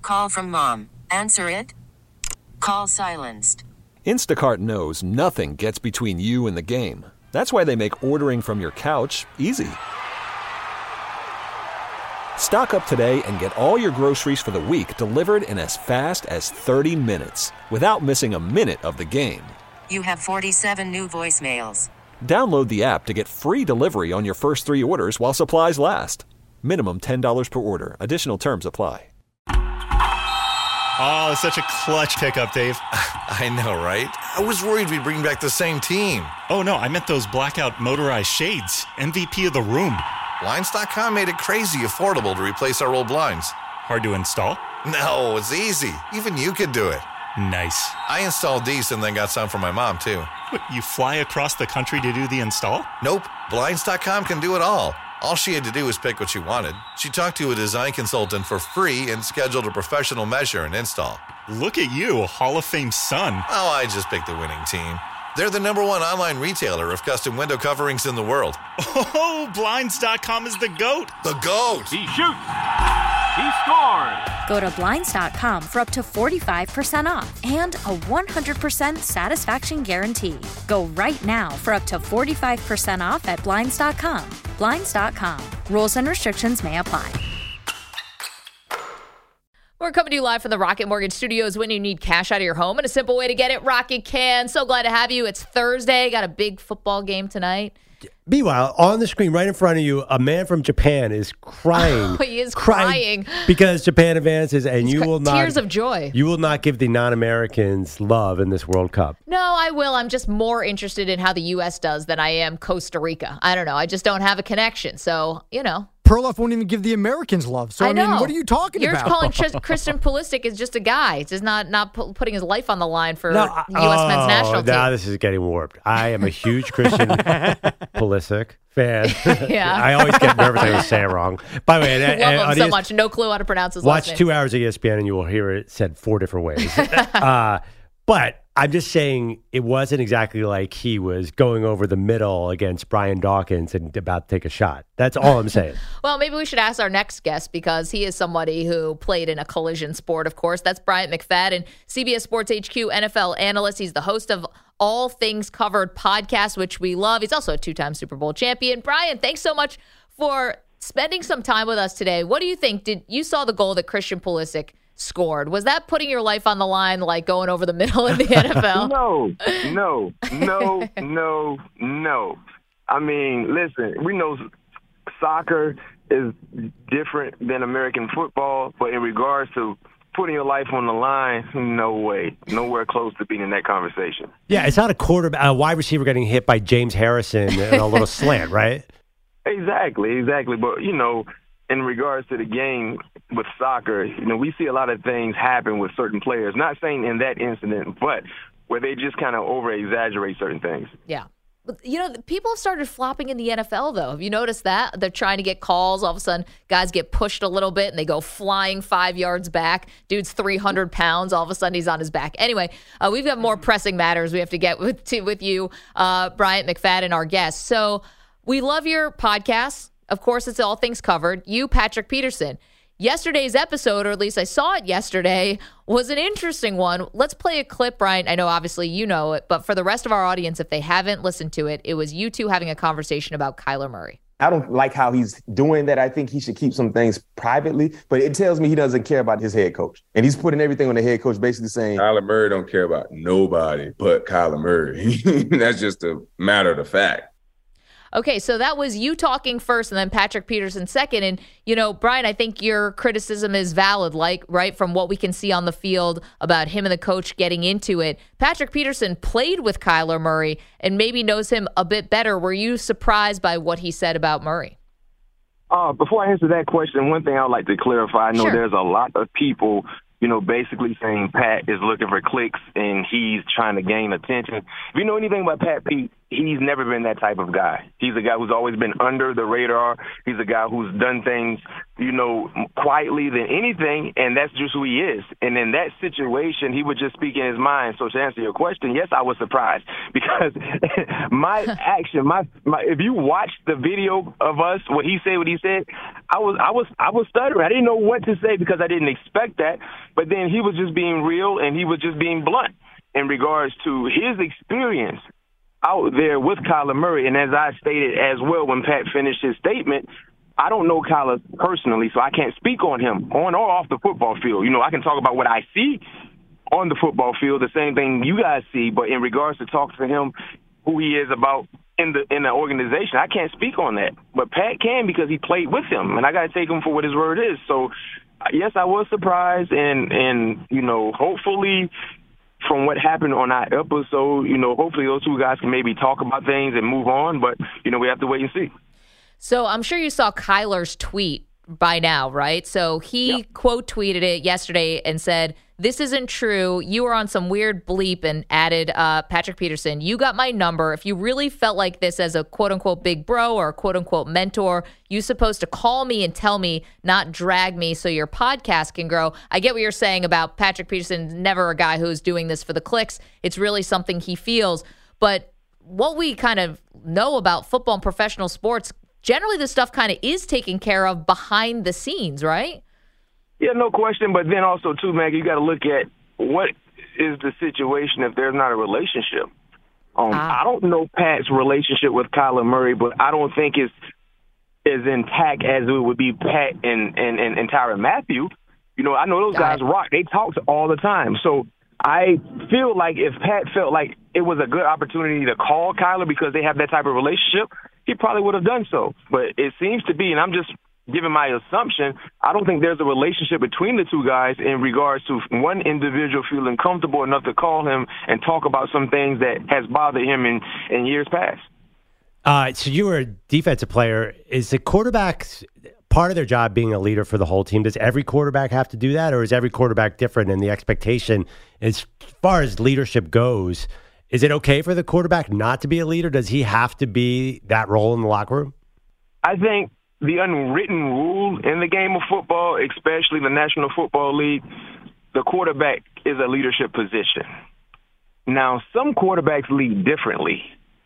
Call from mom. Answer it. Call silenced. Instacart knows nothing gets between you and the game. That's why they make ordering from your couch easy. Stock up today and get all your groceries for the week delivered in as fast as 30 minutes without missing a minute of the game. You have 47 new voicemails. Download the app to get free delivery on your first 3 orders while supplies last. Minimum $10 per order. Additional terms apply. Oh, such a clutch pickup, Dave. I know, right? I was worried we'd bring back the same team. Oh, no, I meant those blackout motorized shades. MVP of the room. Blinds.com made it crazy affordable to replace our old blinds. Hard to install? No, it's easy. Even you could do it. Nice. I installed these and then got some for my mom, too. What, you fly across the country to do the install? Nope. Blinds.com can do it all. All she had to do was pick what she wanted. She talked to a design consultant for free and scheduled a professional measure and install. Look at you, Hall of Fame son. Oh, I just picked the winning team. They're the #1 online retailer of custom window coverings in the world. Oh, Blinds.com is the GOAT. The GOAT. He shoots. He scores. Go to Blinds.com for up to 45% off and a 100% satisfaction guarantee. Go right now for up to 45% off at Blinds.com. Blinds.com. Rules and restrictions may apply. We're coming to you live from the Rocket Mortgage Studios. When you need cash out of your home and a simple way to get it, Rocket can. So glad to have you. It's Thursday. Got a big football game tonight. Meanwhile, on the screen right in front of you, a man from Japan is crying. Oh, he is crying. Because Japan advances, and you will not. Tears of joy. You will not give the non-Americans love in this World Cup. No, I will. I'm just more interested in how the U.S. does than I am Costa Rica. I don't know. I just don't have a connection. So, Perloff won't even give the Americans love. So, I mean, what are you talking You're about? You're calling Christian Pulisic is just a guy. Just not putting his life on the line for the U.S. men's national team. Now this is getting warped. I am a huge Christian Pulisic fan. Yeah. I always get nervous I say it wrong. By the way, love him so much. No clue how to pronounce his last name. Watch 2 hours of ESPN and you will hear it said 4 different ways. But I'm just saying it wasn't exactly like he was going over the middle against Brian Dawkins and about to take a shot. That's all I'm saying. Well, maybe we should ask our next guest because he is somebody who played in a collision sport, of course. That's Bryant McFadden, CBS Sports HQ NFL analyst. He's the host of All Things Covered podcast, which we love. He's also a 2-time Super Bowl champion. Brian, thanks so much for spending some time with us today. What do you think? You saw the goal that Christian Pulisic scored. Was that putting your life on the line, like going over the middle in the NFL? No. I mean, listen, we know soccer is different than American football, but in regards to putting your life on the line, no way. Nowhere close to being in that conversation. Yeah, it's not a wide receiver getting hit by James Harrison in a little slant, right? Exactly. But, in regards to the game with soccer, we see a lot of things happen with certain players. Not saying in that incident, but where they just kind of over-exaggerate certain things. Yeah. People have started flopping in the NFL, though. Have you noticed that? They're trying to get calls. All of a sudden, guys get pushed a little bit, and they go flying 5 yards back. Dude's 300 pounds. All of a sudden, he's on his back. Anyway, we've got more pressing matters we have to get with you, Bryant McFadden, our guest. So we love your podcast. Of course, it's All Things Covered. You, Patrick Peterson. Yesterday's episode, or at least I saw it yesterday, was an interesting one. Let's play a clip, Brian. I know, obviously, you know it, but for the rest of our audience, if they haven't listened to it, it was you two having a conversation about Kyler Murray. I don't like how he's doing that. I think he should keep some things privately, but it tells me he doesn't care about his head coach. And he's putting everything on the head coach, basically saying, Kyler Murray don't care about nobody but Kyler Murray. That's just a matter of the fact. Okay, so that was you talking first and then Patrick Peterson second. And, Brian, I think your criticism is valid, right, from what we can see on the field about him and the coach getting into it. Patrick Peterson played with Kyler Murray and maybe knows him a bit better. Were you surprised by what he said about Murray? Before I answer that question, one thing I'd like to clarify. I know there's a lot of people basically saying Pat is looking for clicks and he's trying to gain attention. If you know anything about Pat Pete, he's never been that type of guy. He's a guy who's always been under the radar. He's a guy who's done things, quietly than anything, and that's just who he is. And in that situation, he would just speak in his mind. So to answer your question, yes, I was surprised because my action, if you watch the video of us, what he said, I was stuttering. I didn't know what to say because I didn't expect that. But then he was just being real and he was just being blunt in regards to his experience out there with Kyler Murray. And as I stated as well when Pat finished his statement, I don't know Kyler personally, so I can't speak on him on or off the football field. I can talk about what I see on the football field, the same thing you guys see, but in regards to talking to him, who he is about in the organization, I can't speak on that. But Pat can because he played with him, and I got to take him for what his word is. So, yes, I was surprised, and hopefully – from what happened on our episode, hopefully those two guys can maybe talk about things and move on, but, we have to wait and see. So I'm sure you saw Kyler's tweet by now, right? So he quote tweeted it yesterday and said, "This isn't true. You were on some weird bleep," and added, Patrick Peterson, "You got my number. If you really felt like this as a quote unquote big bro or a quote unquote mentor, you're supposed to call me and tell me, not drag me so your podcast can grow." I get what you're saying about Patrick Peterson, never a guy who's doing this for the clicks. It's really something he feels. But what we kind of know about football and professional sports, generally this stuff kind of is taken care of behind the scenes, right? Yeah, no question. But then also, too, Maggie, you got to look at what is the situation if there's not a relationship. I don't know Pat's relationship with Kyler Murray, but I don't think it's as intact as it would be Pat and Tyrann Mathieu. I know those guys rock. They talk all the time. So I feel like if Pat felt like it was a good opportunity to call Kyler because they have that type of relationship, he probably would have done so. But it seems to be, and I'm just given my assumption, I don't think there's a relationship between the two guys in regards to one individual feeling comfortable enough to call him and talk about some things that has bothered him in years past. So you were a defensive player. Is the quarterback's part of their job being a leader for the whole team? Does every quarterback have to do that, or is every quarterback different? And the expectation, as far as leadership goes, is it okay for the quarterback not to be a leader? Does he have to be that role in the locker room? I think the unwritten rule in the game of football, especially the National Football League, the quarterback is a leadership position. Now, some quarterbacks lead differently,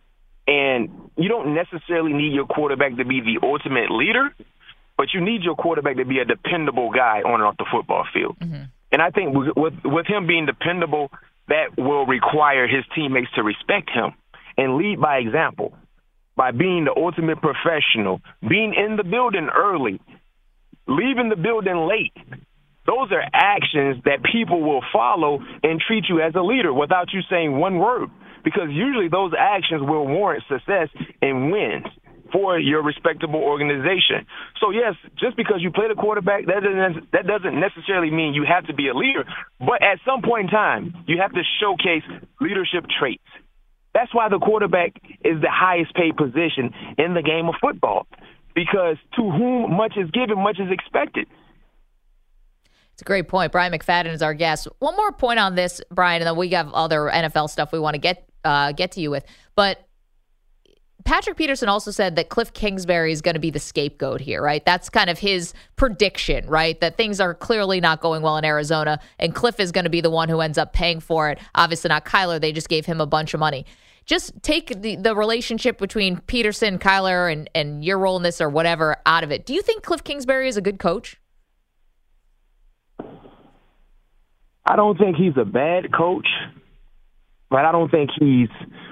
and you don't necessarily need your quarterback to be the ultimate leader, but you need your quarterback to be a dependable guy on and off the football field. Mm-hmm. And I think with him being dependable, that will require his teammates to respect him and lead by example. By being the ultimate professional, being in the building early, leaving the building late. Those are actions that people will follow and treat you as a leader without you saying one word, because usually those actions will warrant success and wins for your respectable organization. So, yes, just because you play the quarterback, that doesn't necessarily mean you have to be a leader, but at some point in time, you have to showcase leadership traits. That's why the quarterback is the highest paid position in the game of football, because to whom much is given, much is expected. It's a great point. Brian McFadden is our guest. One more point on this, Brian, and then we have other NFL stuff we want to get to you with. But Patrick Peterson also said that Cliff Kingsbury is going to be the scapegoat here, right? That's kind of his prediction, right? That things are clearly not going well in Arizona, and Cliff is going to be the one who ends up paying for it. Obviously not Kyler. They just gave him a bunch of money. Just take the relationship between Peterson, Kyler, and your role in this or whatever out of it. Do you think Cliff Kingsbury is a good coach? I don't think he's a bad coach, but I don't think he's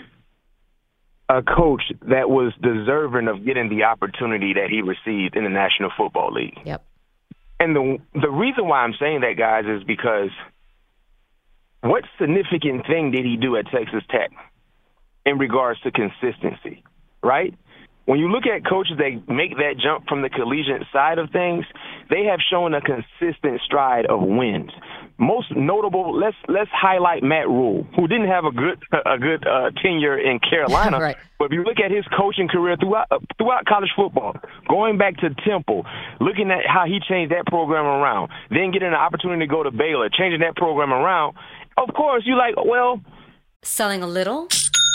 a coach that was deserving of getting the opportunity that he received in the National Football League. Yep. And the reason why I'm saying that, guys, is because what significant thing did he do at Texas Tech in regards to consistency, right? When you look at coaches that make that jump from the collegiate side of things, they have shown a consistent stride of wins. Most notable, let's highlight Matt Rule, who didn't have a good tenure in Carolina. Right. But if you look at his coaching career throughout college football, going back to Temple, looking at how he changed that program around, then getting an opportunity to go to Baylor, changing that program around, of course, you're like, well, selling a little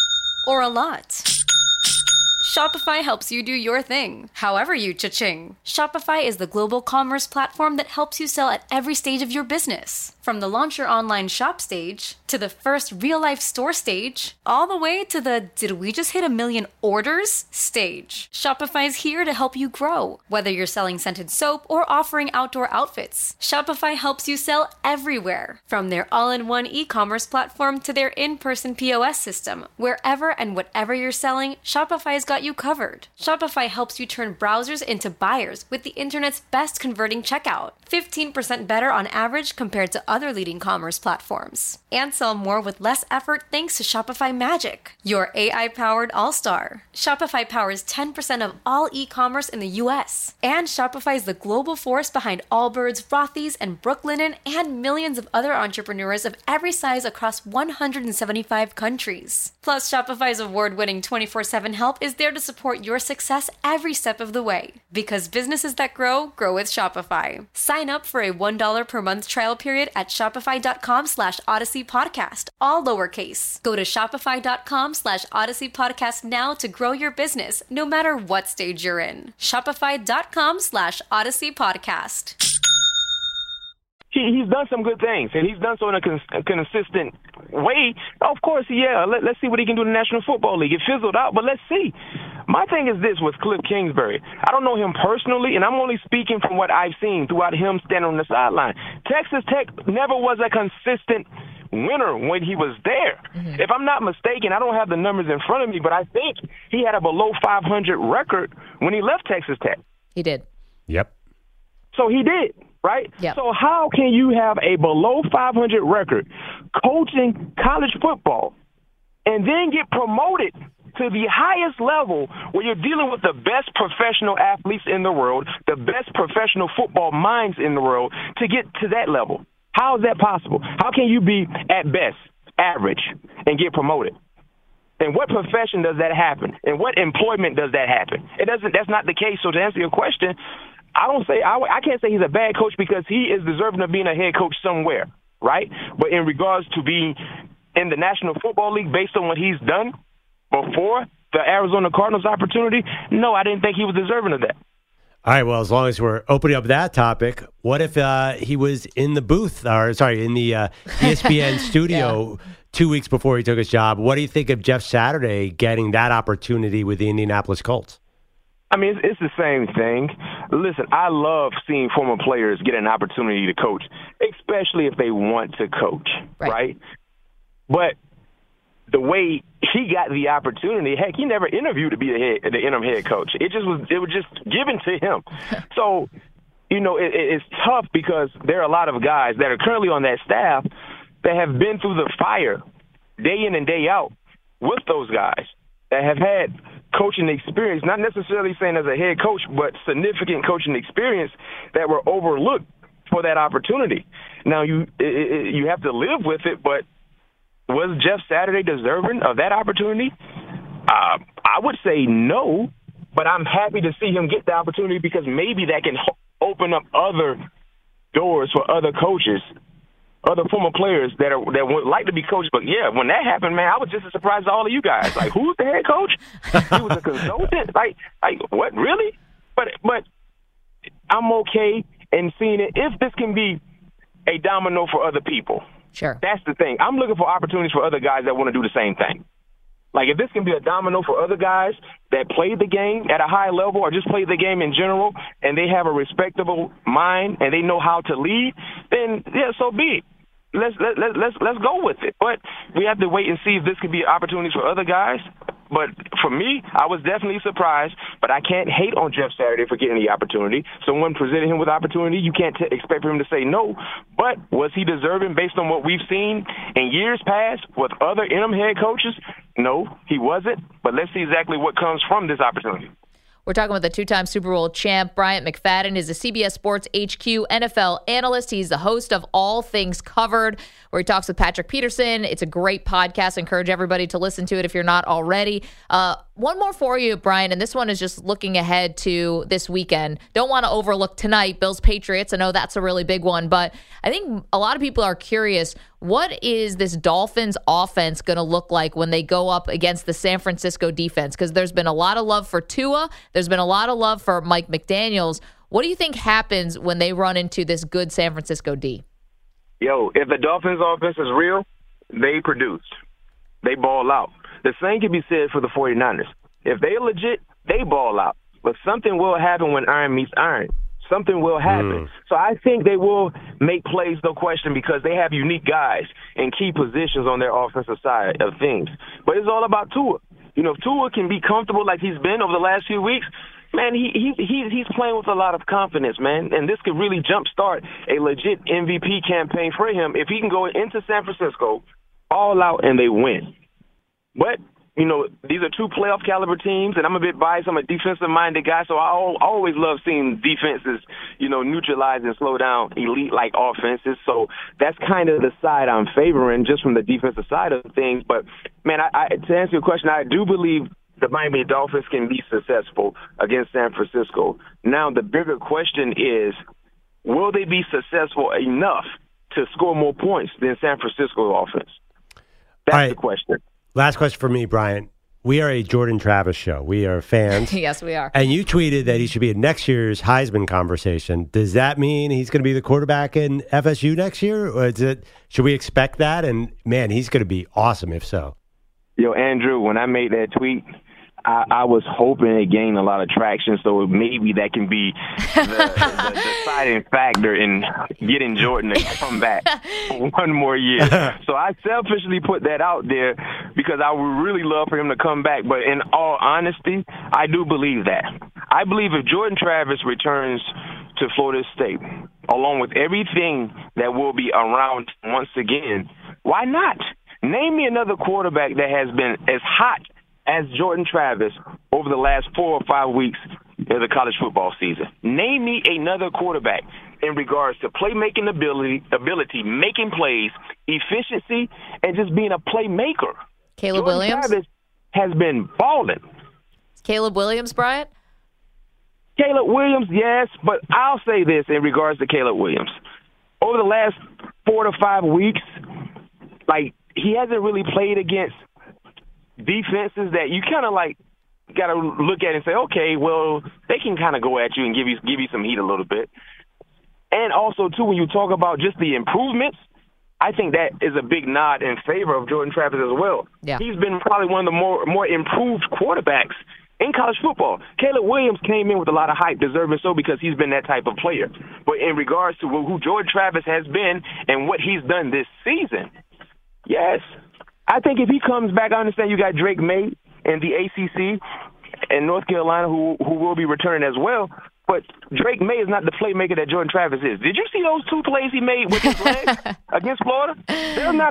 or a lot? Shopify helps you do your thing, however you cha-ching. Shopify is the global commerce platform that helps you sell at every stage of your business. From the launch your online shop stage, to the first real-life store stage, all the way to the did we just hit 1 million orders stage. Shopify's here to help you grow. Whether you're selling scented soap or offering outdoor outfits, Shopify helps you sell everywhere. From their all-in-one e-commerce platform to their in-person POS system, wherever and whatever you're selling, Shopify's got you covered. Shopify helps you turn browsers into buyers with the internet's best converting checkout. 15% better on average compared to other leading commerce platforms. And sell more with less effort thanks to Shopify Magic, your AI-powered all-star. Shopify powers 10% of all e-commerce in the U.S. And Shopify is the global force behind Allbirds, Rothy's, and Brooklinen, and millions of other entrepreneurs of every size across 175 countries. Plus, Shopify's award-winning 24/7 help is there to support your success every step of the way. Because businesses that grow, grow with Shopify. Sign up for a $1 per month trial period at shopify.com/Odyssey Podcast, all lowercase. Go to shopify.com/Odyssey Podcast now to grow your business, no matter what stage you're in. Shopify.com/Odyssey Podcast. He's done some good things, and he's done so in a consistent way. Of course, yeah, let's see what he can do in the National Football League. It fizzled out, but let's see. My thing is this with Cliff Kingsbury. I don't know him personally, and I'm only speaking from what I've seen throughout him standing on the sideline. Texas Tech never was a consistent winner when he was there. Mm-hmm. If I'm not mistaken, I don't have the numbers in front of me, but I think he had a below 500 record when he left Texas Tech. He did. Yep. So he did. Right? Yep. So how can you have a below 500 record coaching college football and then get promoted to the highest level where you're dealing with the best professional athletes in the world, the best professional football minds in the world to get to that level? How is that possible? How can you be, at best, average and get promoted? In what profession does that happen? In what employment does that happen? That's not the case. So to answer your question, I can't say he's a bad coach because he is deserving of being a head coach somewhere, right? But in regards to being in the National Football League based on what he's done before the Arizona Cardinals opportunity, no, I didn't think he was deserving of that. All right, well, as long as we're opening up that topic, what if he was in the booth, in the ESPN studio 2 weeks before he took his job? What do you think of Jeff Saturday getting that opportunity with the Indianapolis Colts? I mean, it's the same thing. Listen, I love seeing former players get an opportunity to coach, especially if they want to coach, right? But the way he got the opportunity, heck, he never interviewed to be the interim head coach. It was just given to him. So, it's tough because there are a lot of guys that are currently on that staff that have been through the fire day in and day out with those guys that have had coaching experience, not necessarily saying as a head coach, but significant coaching experience that were overlooked for that opportunity. Now, you have to live with it, but was Jeff Saturday deserving of that opportunity? I would say no, but I'm happy to see him get the opportunity because maybe that can open up other doors for other coaches, other former players that would like to be coached. But, yeah, when that happened, man, I was just as surprised as all of you guys. Like, who's the head coach? He was a consultant? Like what, really? But I'm okay in seeing it if this can be a domino for other people. Sure. That's the thing. I'm looking for opportunities for other guys that want to do the same thing. Like, if this can be a domino for other guys that played the game at a high level or just played the game in general and they have a respectable mind and they know how to lead, then, yeah, so be it. Let's go with it. But we have to wait and see if this could be opportunities for other guys. But for me, I was definitely surprised. But I can't hate on Jeff Saturday for getting the opportunity. Someone presented him with opportunity. You can't expect for him to say no. But was he deserving based on what we've seen in years past with other interim head coaches? No, he wasn't. But let's see exactly what comes from this opportunity. We're talking with the two-time Super Bowl champ, Bryant McFadden, is a CBS Sports HQ NFL analyst. He's the host of All Things Covered, where he talks with Patrick Peterson. It's a great podcast. I encourage everybody to listen to it if you're not already. One more for you, Brian, and this one is just looking ahead to this weekend. Don't want to overlook tonight, Bills-Patriots. I know that's a really big one, but I think a lot of people are curious, what is this Dolphins offense going to look like when they go up against the San Francisco defense? Because there's been a lot of love for Tua. There's been a lot of love for Mike McDaniels. What do you think happens when they run into this good San Francisco D? Yo, if the Dolphins offense is real, they produce. They ball out. The same can be said for the 49ers. If they legit, they ball out. But something will happen when iron meets iron. Something will happen. So I think they will make plays, no question, because they have unique guys in key positions on their offensive side of things. But it's all about Tua. You know, if Tua can be comfortable like he's been over the last few weeks, man, he's playing with a lot of confidence, man. And this could really jumpstart a legit MVP campaign for him if he can go into San Francisco all out and they win. But you know, these are two playoff caliber teams, and I'm a bit biased. I'm a defensive-minded guy, so I always love seeing defenses, you know, neutralize and slow down elite-like offenses. So that's kind of the side I'm favoring just from the defensive side of things. But, man, to answer your question, I do believe the Miami Dolphins can be successful against San Francisco. Now, the bigger question is, will they be successful enough to score more points than San Francisco offense? That's the question. Last question for me, Brian. We are a Jordan Travis show. We are fans. Yes, we are. And you tweeted that he should be in next year's Heisman conversation. Does that mean he's going to be the quarterback in FSU next year? Or should we expect that? And, man, he's going to be awesome if so. Yo, Andrew, when I made that tweet, I was hoping it gained a lot of traction, so maybe that can be the deciding factor in getting Jordan to come back for one more year. So I selfishly put that out there because I would really love for him to come back. But in all honesty, I do believe that. I believe if Jordan Travis returns to Florida State, along with everything that will be around once again, why not? Name me another quarterback that has been as hot as Jordan Travis over the last 4 or 5 weeks of the college football season. Name me another quarterback in regards to playmaking ability, making plays, efficiency, and just being a playmaker. Caleb Jordan Williams? Travis has been balling. Caleb Williams, Bryant? Caleb Williams, yes, but I'll say this in regards to Caleb Williams. Over the last 4 to 5 weeks, like, he hasn't really played against defenses that you kind of like got to look at and say, okay, well, they can kind of go at you and give you some heat a little bit. And also, too, when you talk about just the improvements, I think that is a big nod in favor of Jordan Travis as well. Yeah. He's been probably one of the more improved quarterbacks in college football. Caleb Williams came in with a lot of hype, deserving so, because he's been that type of player. But in regards to who Jordan Travis has been and what he's done this season, yes, I think if he comes back, I understand you got Drake May in the ACC and North Carolina who will be returning as well. But Drake May is not the playmaker that Jordan Travis is. Did you see those 2 plays he made with his legs against Florida? There are not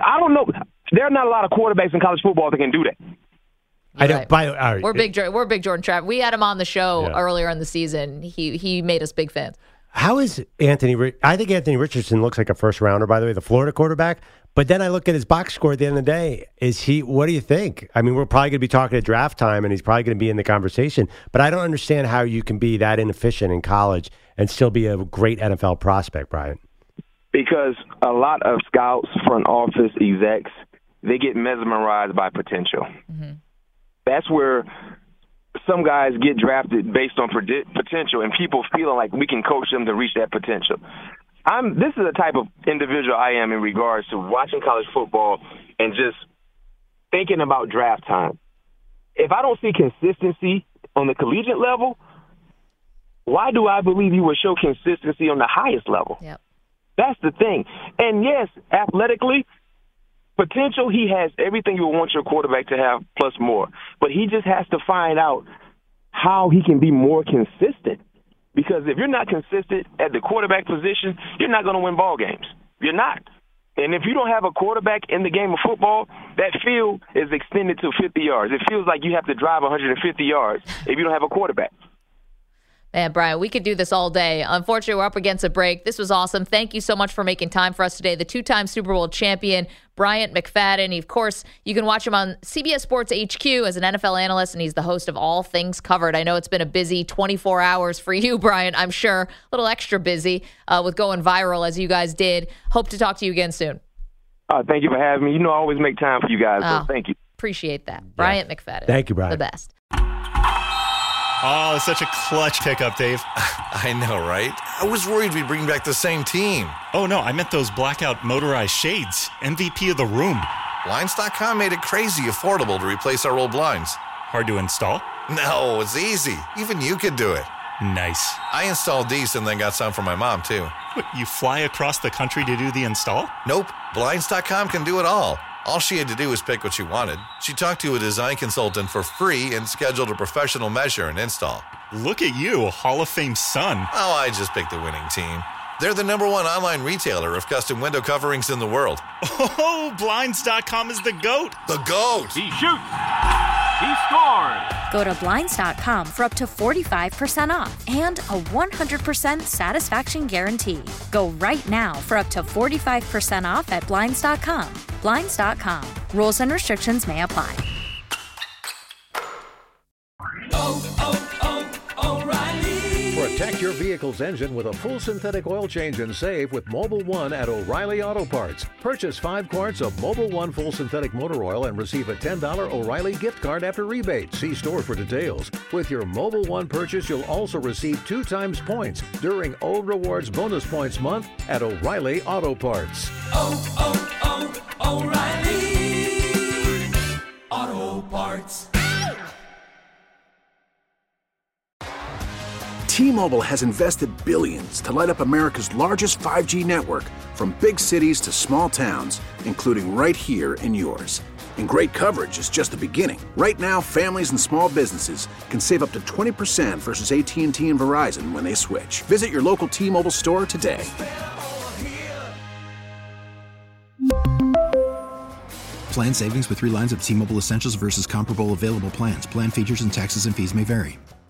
a lot of quarterbacks in college football that can do that. I don't. Right. We're big Jordan Travis. We had him on the show earlier in the season. He made us big fans. How is Anthony? I think Anthony Richardson looks like a first rounder, by the way, the Florida quarterback. But then I look at his box score at the end of the day. What do you think? I mean, we're probably going to be talking at draft time, and he's probably going to be in the conversation. But I don't understand how you can be that inefficient in college and still be a great NFL prospect, Brian. Because a lot of scouts, front office execs, they get mesmerized by potential. Mm-hmm. That's where some guys get drafted based on potential, and people feeling like we can coach them to reach that potential. This is the type of individual I am in regards to watching college football and just thinking about draft time. If I don't see consistency on the collegiate level, why do I believe you will show consistency on the highest level? Yep. That's the thing. And yes, athletically, potential, he has everything you would want your quarterback to have plus more. But he just has to find out how he can be more consistent. Because if you're not consistent at the quarterback position, you're not going to win ball games. You're not. And if you don't have a quarterback in the game of football, that field is extended to 50 yards. It feels like you have to drive 150 yards if you don't have a quarterback. Man, Brian, we could do this all day. Unfortunately, we're up against a break. This was awesome. Thank you so much for making time for us today. The 2-time Super Bowl champion, Bryant McFadden. Of course, you can watch him on CBS Sports HQ as an NFL analyst, and he's the host of All Things Covered. I know it's been a busy 24 hours for you, Bryant, I'm sure. A little extra busy with going viral as you guys did. Hope to talk to you again soon. Thank you for having me. You know, I always make time for you guys, so thank you. Appreciate that. Bryant McFadden. Thank you, Brian. The best. Oh, such a clutch pickup, Dave. I know, right? I was worried we'd bring back the same team. Oh, no, I meant those blackout motorized shades. MVP of the room. Blinds.com made it crazy affordable to replace our old blinds. Hard to install? No, it's easy. Even you could do it. Nice. I installed these and then got some for my mom, too. What, you fly across the country to do the install? Nope. Blinds.com can do it all. All she had to do was pick what she wanted. She talked to a design consultant for free and scheduled a professional measure and install. Look at you, Hall of Fame son. Oh, I just picked the winning team. They're the #1 online retailer of custom window coverings in the world. Oh, Blinds.com is the GOAT. The GOAT. He shoots. He scores. Go to Blinds.com for up to 45% off and a 100% satisfaction guarantee. Go right now for up to 45% off at Blinds.com. Blinds.com. Rules and restrictions may apply. Protect your vehicle's engine with a full synthetic oil change and save with Mobil 1 at O'Reilly Auto Parts. Purchase 5 quarts of Mobil 1 full synthetic motor oil and receive a $10 O'Reilly gift card after rebate. See store for details. With your Mobil 1 purchase, you'll also receive 2 times points during O Rewards Bonus Points Month at O'Reilly Auto Parts. O'Reilly Auto Parts. T-Mobile has invested billions to light up America's largest 5G network, from big cities to small towns, including right here in yours. And great coverage is just the beginning. Right now, families and small businesses can save up to 20% versus AT&T and Verizon when they switch. Visit your local T-Mobile store today. Plan savings with 3 lines of T-Mobile Essentials versus comparable available plans. Plan features and taxes and fees may vary.